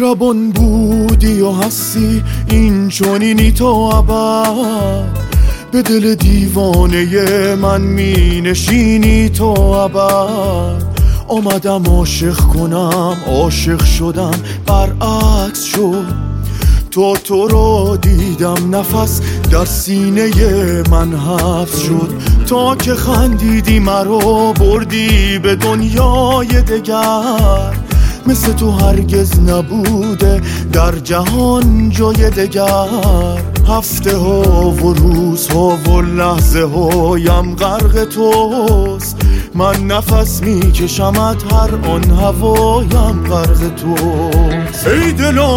مهربان بودی و هستی این چنینی تا ابد، به دل دیوانه من می نشینی تا ابد. آمدم عاشق کنم، عاشق شدم، برعکس شد. تو رو دیدم، نفس در سینه من حبس شد. تا که خندیدی مرا بردی به دنیای دگر، مثل تو هرگز نبوده در جهان جای دگر. هفته ها و روزها و لحظه هایم غرق توست، من نفس میکشمت هر آن هوایم غرق توست. ای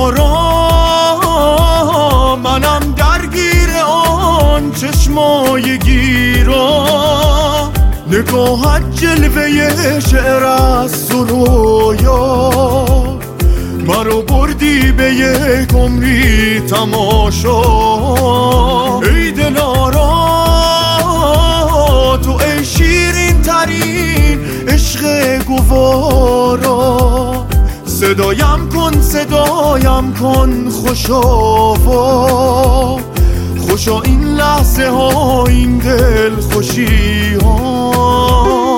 دلارام منم درگیر آن چشمای گیرا، نگاهت جلوه شعر است و رویا، مرا بردی به یک عمری تماشا. ای دلارا تو ای شیرین ترین عشق گوارا، صدایم کن خوشا خوشا این لحظه ها، این دل خوشی ها.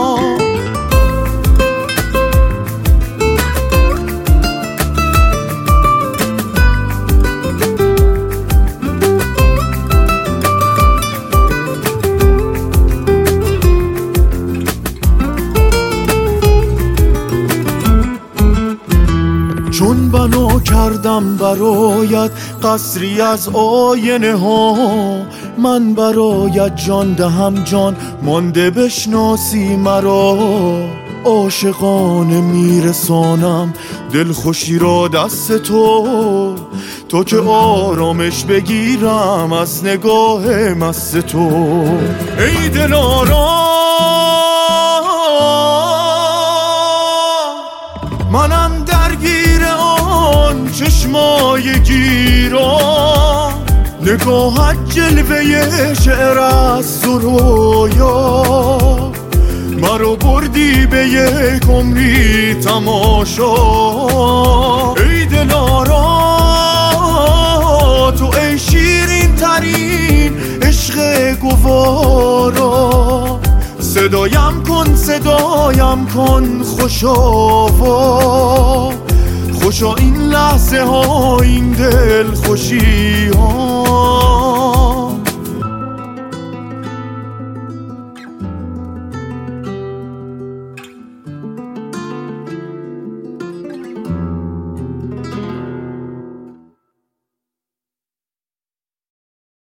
چون بنا کردم برایت قصری از آینه ها، من برایت جان دهم جان مانده بشناسی مرا. عاشقانه میرسانم دل خوشی را دست تو که آرامش بگیرم از نگاه مست تو. ای دلارام منم درگیر آن چشمای گیرا، نگاهت جلوه شعر است و رویا، مرا بردی به یک عمری تماشا. ای دلارا تو ای شیرین ترین عشق گوارا، صدایم کن خوشا این لحظه ها، این دل خوشی ها.